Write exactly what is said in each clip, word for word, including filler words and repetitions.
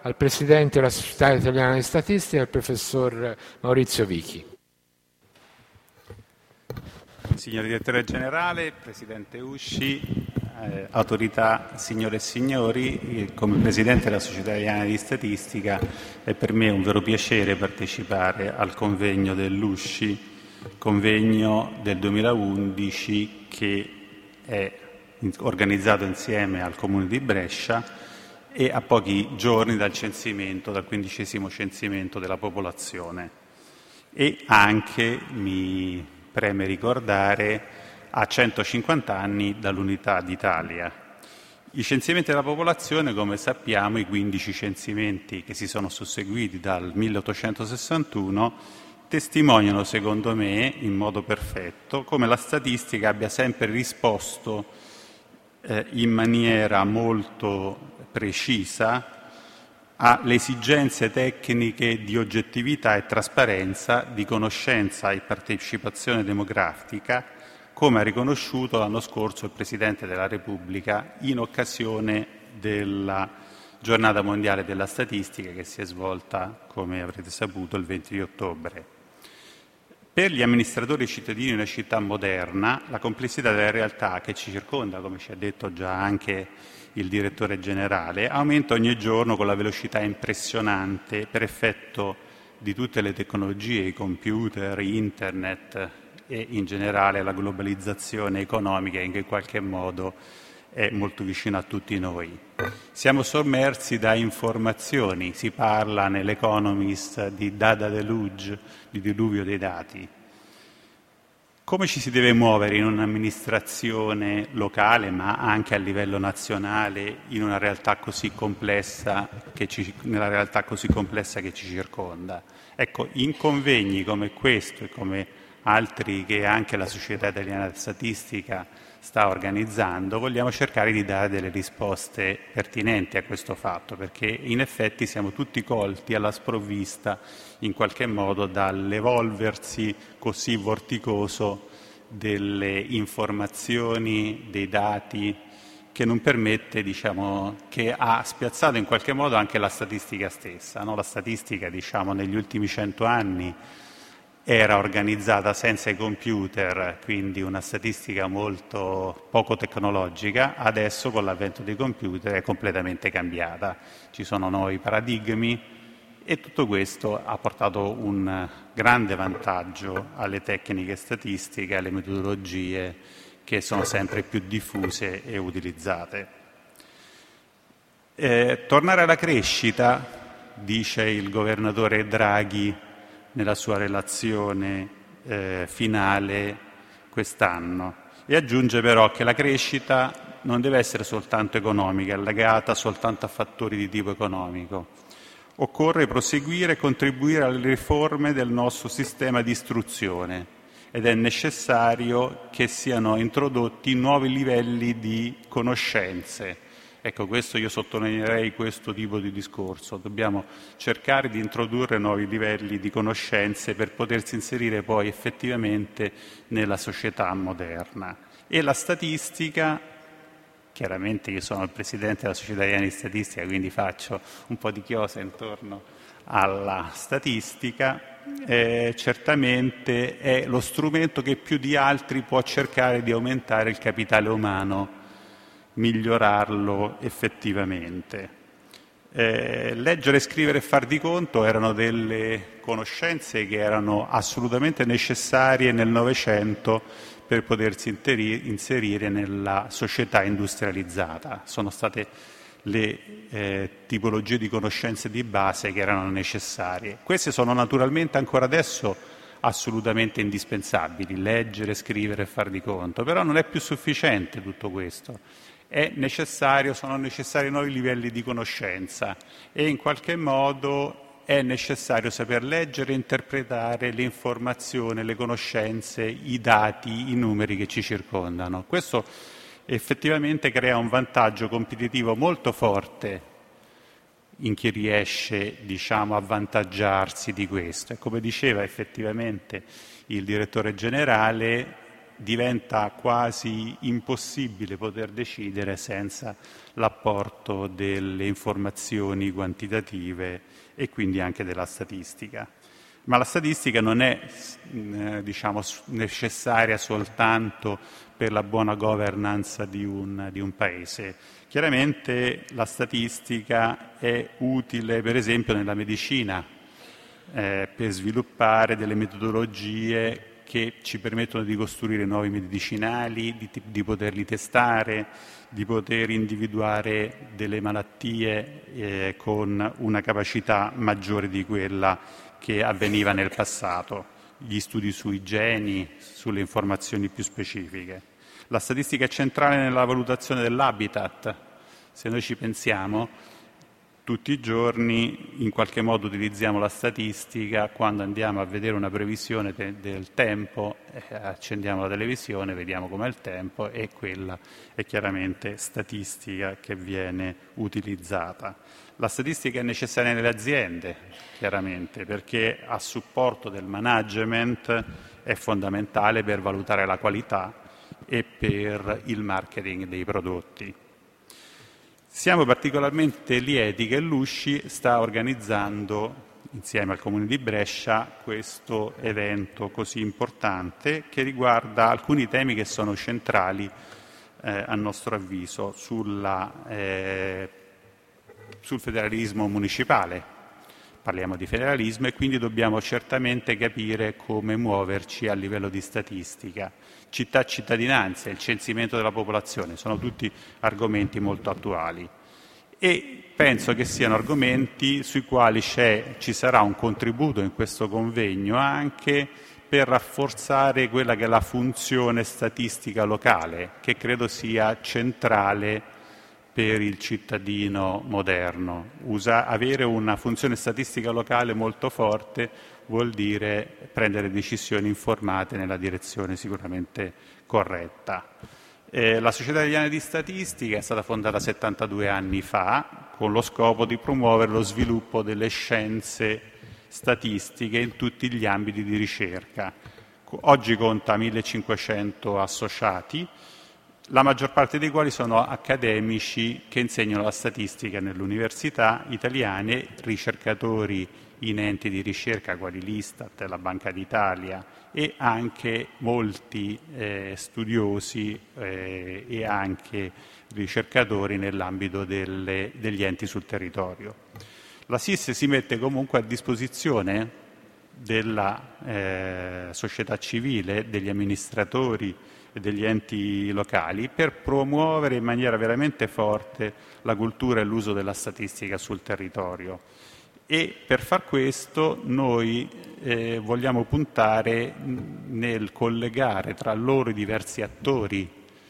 al Presidente della Società Italiana di Statistica, il Professor Maurizio Vichi. Signor Direttore Generale, Presidente Usci, eh, autorità, signore e signori, come Presidente della Società Italiana di Statistica è per me un vero piacere partecipare al convegno dell'Usci, convegno del duemilaundici che è organizzato insieme al Comune di Brescia e a pochi giorni dal censimento, dal quindicesimo censimento della popolazione. E anche, mi preme ricordare, a centocinquanta anni dall'Unità d'Italia. I censimenti della popolazione, come sappiamo, i quindici censimenti che si sono susseguiti dal milleottocentosessantuno, testimoniano, secondo me, in modo perfetto, come la statistica abbia sempre risposto eh, in maniera molto precisa alle esigenze tecniche di oggettività e trasparenza, di conoscenza e partecipazione democratica, come ha riconosciuto l'anno scorso il Presidente della Repubblica in occasione della Giornata Mondiale della Statistica che si è svolta, come avrete saputo, il venti di ottobre. Per gli amministratori cittadini di una città moderna, la complessità della realtà che ci circonda, come ci ha detto già anche il Direttore Generale, aumenta ogni giorno con la velocità impressionante per effetto di tutte le tecnologie, i computer, internet e in generale la globalizzazione economica che in qualche modo è molto vicino a tutti noi. Siamo sommersi da informazioni, si parla nell'Economist di data deluge, di diluvio dei dati. Come ci si deve muovere in un'amministrazione locale, ma anche a livello nazionale, in una realtà così complessa che ci, nella realtà così complessa che ci circonda? Ecco, in convegni come questo e come altri che anche la Società Italiana di Statistica sta organizzando, vogliamo cercare di dare delle risposte pertinenti a questo fatto, perché in effetti siamo tutti colti alla sprovvista in qualche modo dall'evolversi così vorticoso delle informazioni, dei dati, che non permette, diciamo, che ha spiazzato in qualche modo anche la statistica stessa, no? La statistica, diciamo, negli ultimi cento anni era organizzata senza i computer, quindi una statistica molto poco tecnologica. Adesso con l'avvento dei computer è completamente cambiata, ci sono nuovi paradigmi e tutto questo ha portato un grande vantaggio alle tecniche statistiche, alle metodologie che sono sempre più diffuse e utilizzate. Eh, tornare alla crescita, dice il governatore Draghi nella sua relazione eh, finale quest'anno, e aggiunge però che la crescita non deve essere soltanto economica, è legata soltanto a fattori di tipo economico. Occorre proseguire e contribuire alle riforme del nostro sistema di istruzione ed è necessario che siano introdotti nuovi livelli di conoscenze. Ecco, questo io sottolineerei questo tipo di discorso. Dobbiamo cercare di introdurre nuovi livelli di conoscenze per potersi inserire poi effettivamente nella società moderna. E la statistica, chiaramente io sono il Presidente della Società Italiana di Statistica, quindi faccio un po' di chiosa intorno alla statistica, eh, certamente è lo strumento che più di altri può cercare di aumentare il capitale umano, migliorarlo effettivamente. Eh, leggere, scrivere e far di conto erano delle conoscenze che erano assolutamente necessarie nel Novecento per potersi interi- inserire nella società industrializzata. Sono state le eh, tipologie di conoscenze di base che erano necessarie. Queste sono naturalmente ancora adesso assolutamente indispensabili, leggere, scrivere e far di conto, però non è più sufficiente tutto questo. È necessario, sono necessari nuovi livelli di conoscenza e in qualche modo è necessario saper leggere e interpretare le informazioni, le conoscenze, i dati, i numeri che ci circondano. Questo effettivamente crea un vantaggio competitivo molto forte in chi riesce, diciamo, a avvantaggiarsi di questo. E come diceva effettivamente il Direttore Generale, diventa quasi impossibile poter decidere senza l'apporto delle informazioni quantitative e quindi anche della statistica. Ma la statistica non è eh, diciamo, necessaria soltanto per la buona governance di un, di un paese. Chiaramente la statistica è utile, per esempio, nella medicina, eh, per sviluppare delle metodologie che ci permettono di costruire nuovi medicinali, di, di poterli testare, di poter individuare delle malattie eh, con una capacità maggiore di quella che avveniva nel passato, gli studi sui geni, sulle informazioni più specifiche. La statistica è centrale nella valutazione dell'habitat. Se noi ci pensiamo, tutti i giorni in qualche modo utilizziamo la statistica quando andiamo a vedere una previsione de- del tempo, eh, accendiamo la televisione, vediamo com'è il tempo e quella è chiaramente statistica che viene utilizzata. La statistica è necessaria nelle aziende, chiaramente, perché a supporto del management è fondamentale per valutare la qualità e per il marketing dei prodotti. Siamo particolarmente lieti che l'U S C I sta organizzando, insieme al Comune di Brescia, questo evento così importante che riguarda alcuni temi che sono centrali, eh, a nostro avviso, sulla, eh, sul federalismo municipale. Parliamo di federalismo e quindi dobbiamo certamente capire come muoverci a livello di statistica. Città-cittadinanza, il censimento della popolazione, sono tutti argomenti molto attuali e penso che siano argomenti sui quali c'è, ci sarà un contributo in questo convegno anche per rafforzare quella che è la funzione statistica locale, che credo sia centrale per il cittadino moderno. Usa, avere una funzione statistica locale molto forte vuol dire prendere decisioni informate nella direzione sicuramente corretta. Eh, la Società Italiana di Statistica è stata fondata settantadue anni fa con lo scopo di promuovere lo sviluppo delle scienze statistiche in tutti gli ambiti di ricerca. Oggi conta millecinquecento associati, la maggior parte dei quali sono accademici che insegnano la statistica nelle università italiane, ricercatori in enti di ricerca quali l'Istat, la Banca d'Italia e anche molti eh, studiosi eh, e anche ricercatori nell'ambito delle, degli enti sul territorio. La S I S si mette comunque a disposizione della eh, società civile, degli amministratori e degli enti locali per promuovere in maniera veramente forte la cultura e l'uso della statistica sul territorio. E per far questo noi eh, vogliamo puntare nel collegare tra loro i diversi attori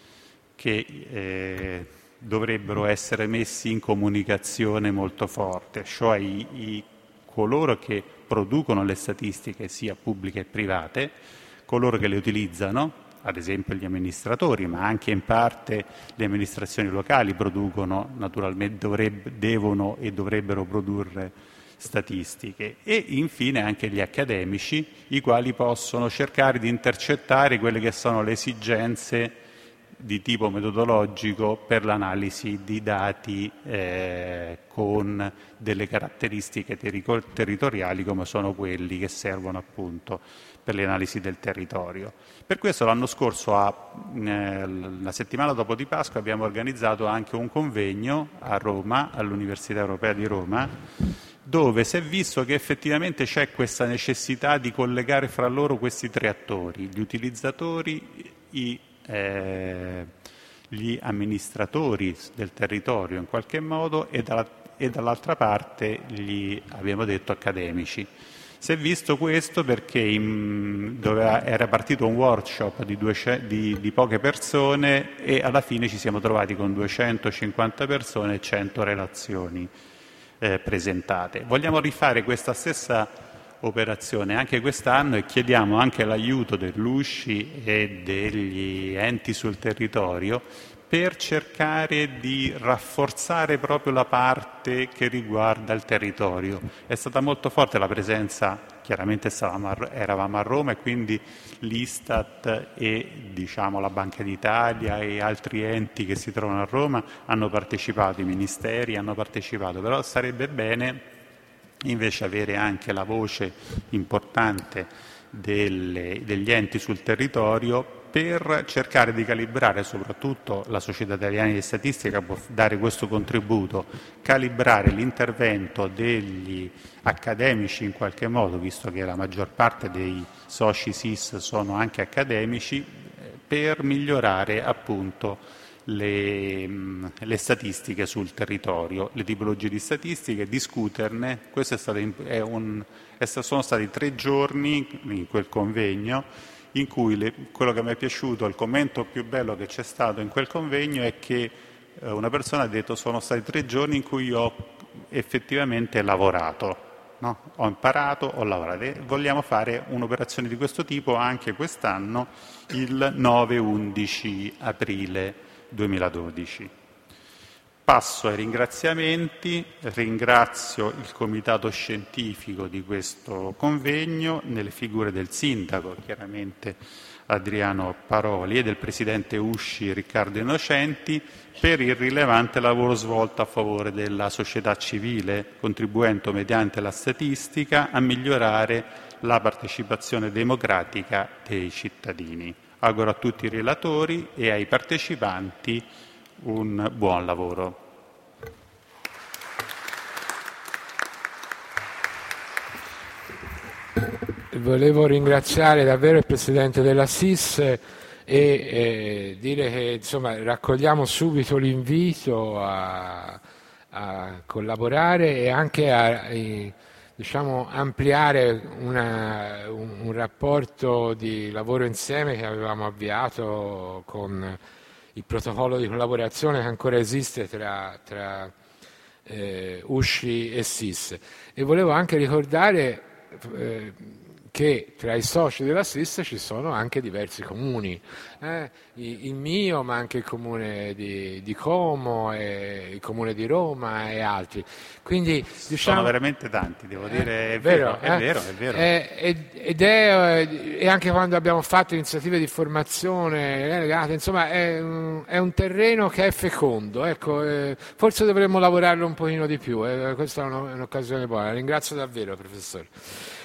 che eh, dovrebbero essere messi in comunicazione molto forte, cioè i, i, coloro che producono le statistiche sia pubbliche che private, coloro che le utilizzano, ad esempio gli amministratori, ma anche in parte le amministrazioni locali producono, naturalmente dovrebbe, devono e dovrebbero produrre statistiche, e infine anche gli accademici, i quali possono cercare di intercettare quelle che sono le esigenze di tipo metodologico per l'analisi di dati eh, con delle caratteristiche terri- territoriali come sono quelli che servono appunto per le analisi del territorio. Per questo l'anno scorso, a, eh, la settimana dopo di Pasqua, abbiamo organizzato anche un convegno a Roma, all'Università Europea di Roma, dove si è visto che effettivamente c'è questa necessità di collegare fra loro questi tre attori, gli utilizzatori, i, eh, gli amministratori del territorio in qualche modo e, dalla, e dall'altra parte gli, abbiamo detto, accademici. Si è visto questo perché in, dove era partito un workshop di, duecento, di, di poche persone e alla fine ci siamo trovati con duecentocinquanta persone e cento relazioni Eh, presentate. Vogliamo rifare questa stessa operazione anche quest'anno e chiediamo anche l'aiuto dell'U S C I e degli enti sul territorio per cercare di rafforzare proprio la parte che riguarda il territorio. È stata molto forte la presenza, chiaramente eravamo a Roma e quindi l'Istat e diciamo, la Banca d'Italia e altri enti che si trovano a Roma hanno partecipato, i ministeri hanno partecipato, però sarebbe bene invece avere anche la voce importante delle, degli enti sul territorio per cercare di calibrare, soprattutto la Società Italiana di Statistica può dare questo contributo, calibrare l'intervento degli accademici in qualche modo, visto che la maggior parte dei soci S I S sono anche accademici, per migliorare appunto le, le statistiche sul territorio, le tipologie di statistiche, discuterne. Questo è stato, è un, è, sono stati tre giorni in quel convegno in cui le, quello che mi è piaciuto, il commento più bello che c'è stato in quel convegno è che eh, una persona ha detto sono stati tre giorni in cui ho effettivamente lavorato, no? Ho imparato, ho lavorato e vogliamo fare un'operazione di questo tipo anche quest'anno il nove undici aprile duemiladodici. Passo ai ringraziamenti, ringrazio il comitato scientifico di questo convegno nelle figure del sindaco, chiaramente Adriano Paroli, e del presidente Usci Riccardo Innocenti per il rilevante lavoro svolto a favore della società civile, contribuendo mediante la statistica a migliorare la partecipazione democratica dei cittadini. Auguro a tutti i relatori e ai partecipanti un buon lavoro. Volevo ringraziare davvero il Presidente della S I S e eh, dire che insomma, raccogliamo subito l'invito a, a collaborare e anche a eh, diciamo, ampliare una, un, un rapporto di lavoro insieme che avevamo avviato con il protocollo di collaborazione che ancora esiste tra, tra eh, Usci e S I S. E volevo anche ricordare eh, che tra i soci della S I S ci sono anche diversi comuni, eh? il mio, ma anche il comune di, di Como, e il comune di Roma e altri. Quindi, diciamo, sono veramente tanti, devo eh, dire, è vero, è vero, è vero. Eh, ed è, e anche quando abbiamo fatto iniziative di formazione legate, insomma, è un, è un terreno che è fecondo, ecco, eh, forse dovremmo lavorarlo un pochino di più, eh, questa è un'occasione buona. Ringrazio davvero, professore.